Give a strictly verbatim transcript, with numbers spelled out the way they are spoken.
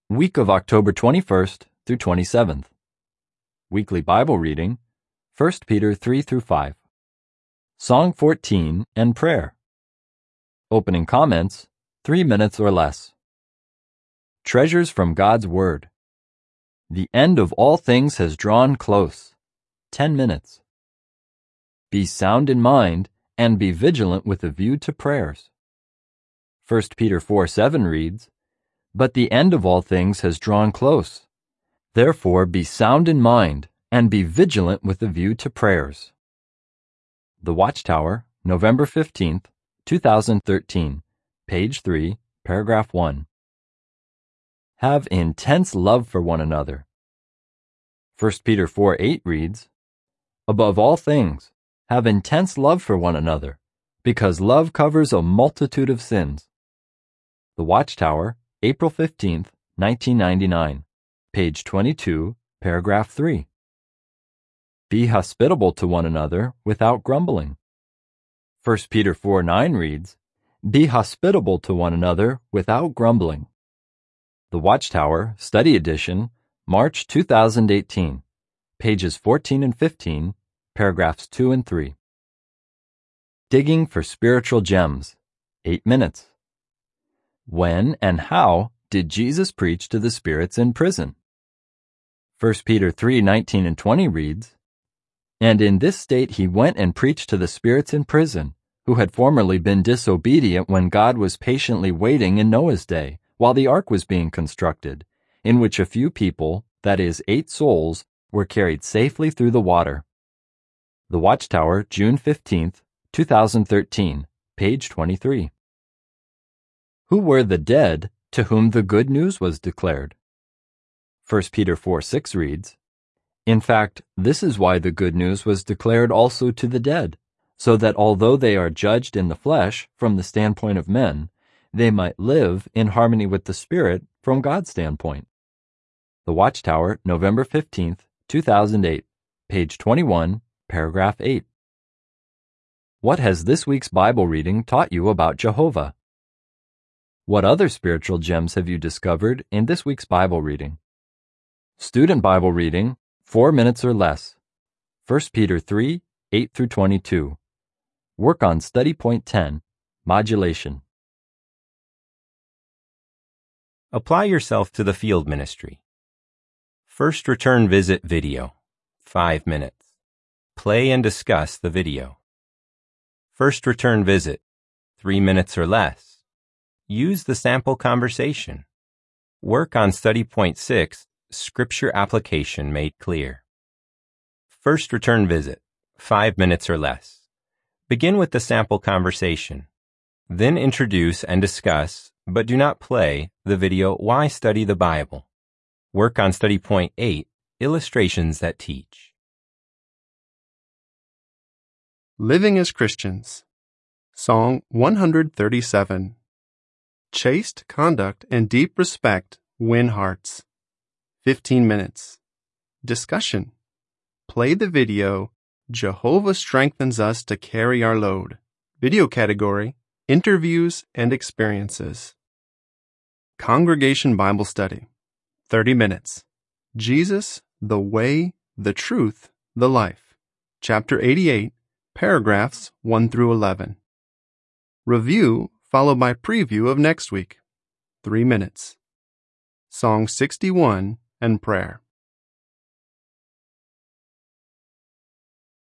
Week of October twenty-first through twenty-seventh. Weekly Bible reading, First Peter three through five. Song fourteen and prayer. Opening comments, three minutes or less. Treasures from God's Word. The end of all things has drawn close. Ten minutes. Be sound in mind and be vigilant with a view to prayers. First Peter four seven reads, But the end of all things has drawn close. Therefore be sound in mind and be vigilant with a view to prayers. The Watchtower, November fifteenth, two thousand thirteen, page three, paragraph one. Have intense love for one another. First Peter four eight reads, Above all things, have intense love for one another, because love covers a multitude of sins. The Watchtower, April fifteenth, nineteen ninety-nine, page twenty-two, paragraph three. Be hospitable to one another without grumbling. First Peter four nine reads, Be hospitable to one another without grumbling. The Watchtower, Study Edition, March two thousand eighteen, pages fourteen and fifteen, paragraphs two and three. Digging for Spiritual Gems, eight minutes. When and how did Jesus preach to the spirits in prison? First Peter three nineteen and twenty reads, And in this state he went and preached to the spirits in prison, who had formerly been disobedient when God was patiently waiting in Noah's day, while the ark was being constructed, in which a few people, that is, eight souls, were carried safely through the water. The Watchtower, June fifteenth, two thousand thirteen, page twenty-three. Who were the dead to whom the good news was declared? First Peter four six reads, In fact, this is why the good news was declared also to the dead, so that although they are judged in the flesh from the standpoint of men, they might live in harmony with the Spirit from God's standpoint. The Watchtower, November fifteenth, two thousand eight, page twenty-one, paragraph eight. What has this week's Bible reading taught you about Jehovah? What other spiritual gems have you discovered in this week's Bible reading? Student Bible reading, four minutes or less. First Peter three, eight through twenty-two. Work on Study Point ten, Modulation. Apply yourself to the field ministry. First return visit video, five minutes. Play and discuss the video. First return visit, three minutes or less. Use the sample conversation. Work on Study Point six, Scripture Application Made Clear. First return visit, five minutes or less. Begin with the sample conversation. Then introduce and discuss, but do not play, the video Why Study the Bible. Work on Study Point eight, Illustrations that Teach. Living as Christians. Song one thirty-seven. Chaste conduct and deep respect win hearts. fifteen minutes. Discussion. Play the video, Jehovah Strengthens Us to Carry Our Load. Video category, Interviews and Experiences. Congregation Bible Study. thirty minutes. Jesus, the Way, the Truth, the Life. Chapter eighty-eight, paragraphs one through eleven. Review followed by preview of next week. Three minutes. Song sixty-one and prayer.